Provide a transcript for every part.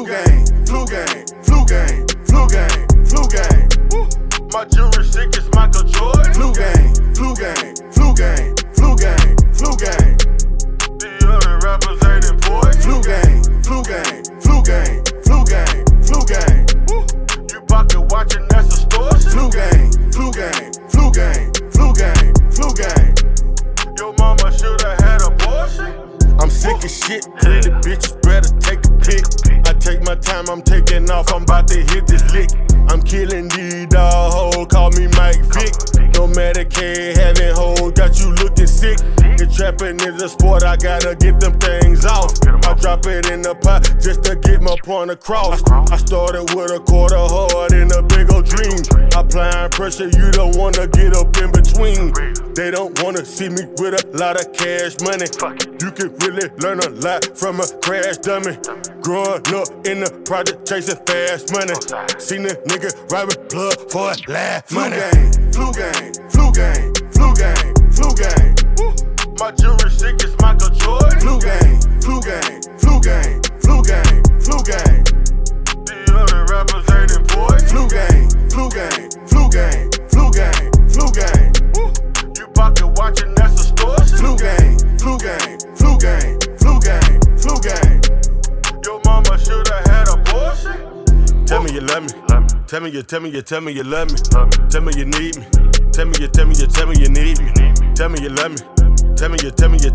gang, flu gang, flu gang, flu gang, flu gang. My jewelry sick as Michael Jordan. Flu gang, flu gang, flu gang, flu gang, flu gang. The other rappers ain't important. Flu gang, flu gang, flu gang, flu gang, flu gang. You pocket watching, that's extortion. Flu gang, flu gang, flu gang, flu gang, flu gang. Your mama shoulda had abortion. I'm sick of shit, pretty bitches better take a pic. I take my time, I'm taking off, I'm about to hit this lick. I'm killing these dog hoes, call me Mike Vick. No Medicaid, having hoes, got you looking sick. The trapping is a sport, I gotta get them things off. I drop it in the pot just to get my point across. I started with a quarter hard and a big old dream. Applying pressure, you don't wanna get up in between. They don't wanna see me with a lot of cash money. You can really learn a lot from a crash dummy. Growing up in the project chasing fast money. Seen a nigga ride with plug for a laugh money. Flu gang, flu gang, flu gang, flu gang. My jewelry sick as Michael Jordan. Flu gang, flu gang, flu gang, flu gang, flu gang. The other rappers ain't important. Flu gang, flu gang, flu gang, flu gang, flu gang. You pocket watching, that's extortion. Flu gang, flu gang, flu gang, flu gang, flu gang. Your mama shoulda had abortion. Tell me you love me. Tell me you love me. Tell me you need me. Tell me you need me. Tell me you love me. Tell me you love me.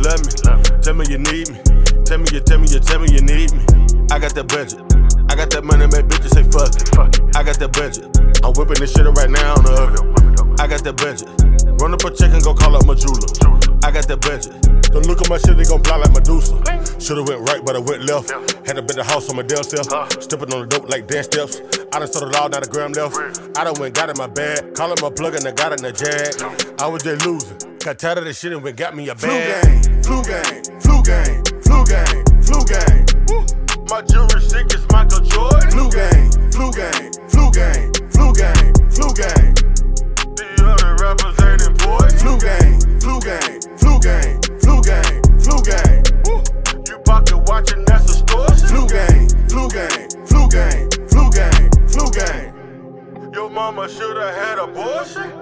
Tell me you need me. Tell me you need me. I got that budget. I got that money, make bitches say fuck it. I got that budget. I'm whipping this shit up right now on the oven. I got that budget. Run up a check and go call up my jeweler. I got that budget. Don't look at my shit, they gon' fly like Medusa. Shoulda went right, but I went left. Had to bet the house on my damn self. Stepping on the dope like dance steps. I done sold it all, not a gram left. I done went got in my bag. Call up my plug and I got in the jag. I was just losing. Got tired of this shit and went got me a bag. Flu gang, flu gang, flu gang, flu gang, flu gang. My jewelry sick as Michael Jordan. Flu gang, flu gang, flu gang, flu gang, flu gang. The other rappers ain't important. Flu gang, flu gang, flu gang, flu gang, flu gang. You pocket watching, that's extortion. Flu gang, flu gang, flu gang, flu gang, flu gang. Your mama shoulda had abortion.